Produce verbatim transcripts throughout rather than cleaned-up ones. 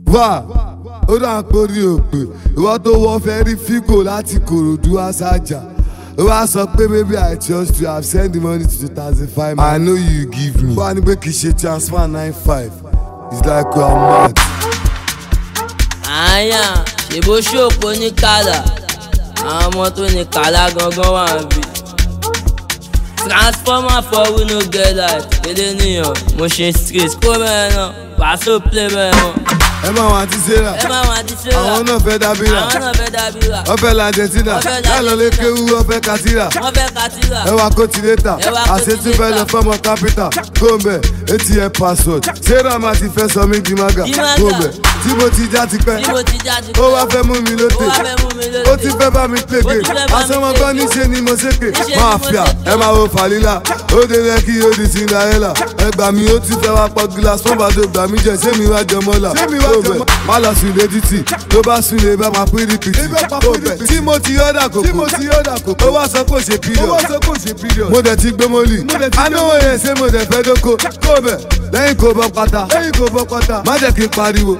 wá ó dà ń porí òpè ìwọ tó wọ fẹ́ rí fígò láti Kòròdú wá sájà ó wá sọ pé baby I trust you I have sent the money to two thousand five I know you give me wá ní pé kì í ṣe transfer nine five it's like you are mad. àyà ṣèbó ṣòpó ní kàlà àwọn ọmọ tó ní kàlà gangan wà níbí. transformer for we no get life kéde níyàn mo ṣe street kó bẹ́ẹ̀ náà pàṣẹ play bẹ́ẹ̀ mọ́. ẹ máa wọn àti sarah ẹ máa wọn àti sarah àwọn náà fẹ́ dábìrà àwọn náà fẹ́ dábìrà ọfẹ́ làǹjẹ̀tìnà yálọ̀ lé kéwú ọfẹ́ kàtìrà wọ́n fẹ́ kàtìrà ẹ wá kóòtìlétà àṣetúfẹ́ lọ fọ́mọ kápítà kóńbẹ̀ atm password sarah máa ti fẹ́ sọ mí di maga kóńbẹ̀ tí mo ti já ti pẹ́ ó wá fẹ́ mú mi lóde ó ti fẹ́ bá mi plége àsọmọgbọ́n níṣe ni mo ṣèké máa fìyà ẹ máa wo fàlílà ó dé lẹ́kì ó di Cinderella ẹ gbà mí ó ti fẹ́ wá pọ̀ gíláàsì fún bàtò gbà mí jẹ sẹ́mi wá jọmọ́là kóńbẹ̀ má lọ sùn lé títì tó bá sùn lé bá máa pín rìpìtì kóńbẹ̀ tí mo ti yọ̀dà kòkó ó wá sọ kó ṣe píríọ̀ mo dẹ̀ ti gbé mọ́lì anáwó yẹn ṣé mo dẹ̀ fẹ́ dóko kóńbẹ̀ lẹ́yìn kò bọ́ pátá má jẹ́ kí n pariwo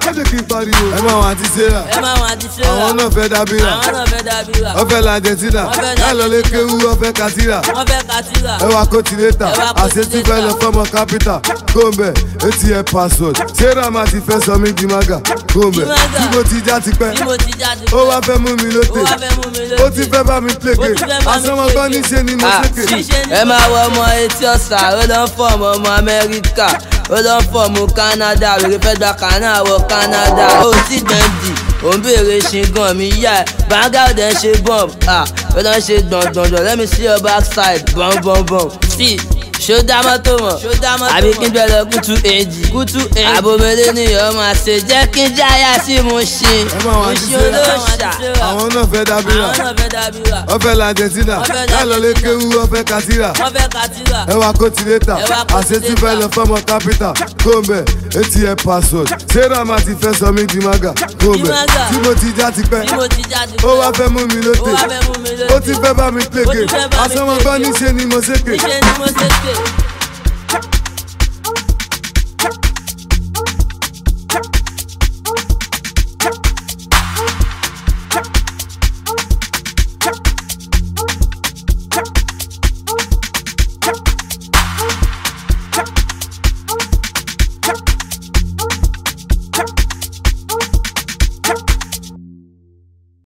ẹ máa wọn àti sarah àwọn náà fẹ́ dábìrà ọfẹ́ làǹjẹ̀tìnà yálọ̀ lé kéwú ọfẹ́ kàtìrà ẹ wá kóòtìlétà àṣetúfẹ́ lọ fọ́mọ kápítà kóńbẹ̀ atm password sarah máa ti fẹ́ sọ mí di maga kóńbẹ̀ tí mo ti já ti pẹ́ ó wá fẹ́ mú mi lóde ó ti fẹ́ bá mi plége àsọmọgbọ́n níṣe ni mo ṣèké. ẹ máa wọ ọmọ etí ọ̀sà ó lọ ń fọ̀mù ọmọ Amẹ́ríkà ó lọ ń fọ̀mù Canada wèrè fẹ́ gba Canada wọ Canada ó ti gbẹ̀ǹdì ó ń béèrè ṣìngàn mi yá ẹ bàǹgà ò dẹ̀ ń ṣe bọ́ọ̀mù ó lọ ń ṣe gbọ̀ngbọ̀ngbọ̀n let me see your backside bọ̀m̀bọ̀m̀bọ̀m sí ṣó dá mọ́tò mọ̀ àbí kí n bẹ̀rẹ̀ kútu èjì kútu èjì àbòmẹ́lẹ́ nìyọ̀ máa ṣe jẹ́ kí n jáyà sí mo ṣe mo ṣe olóṣà àwọn náà fẹ́ dábìrà ọfẹ́ làǹjẹ̀tìnà yálọ̀ lé kéwú ọfẹ́ kàtìrà ẹ wá kóòtìlétà àṣetúfẹ́ lọ fọ́mọ kápítà kóńbẹ̀ atm password sarah máa ti fẹ́ sọ mí di maga kóńbẹ̀ tí mo ti já ti pẹ́ ó wá fẹ́ mú mi lóde ó ti fẹ́ bá mi plége àsọmọgbọ́n níṣe ni mo ṣèké. Níṣe ni mo ṣèké.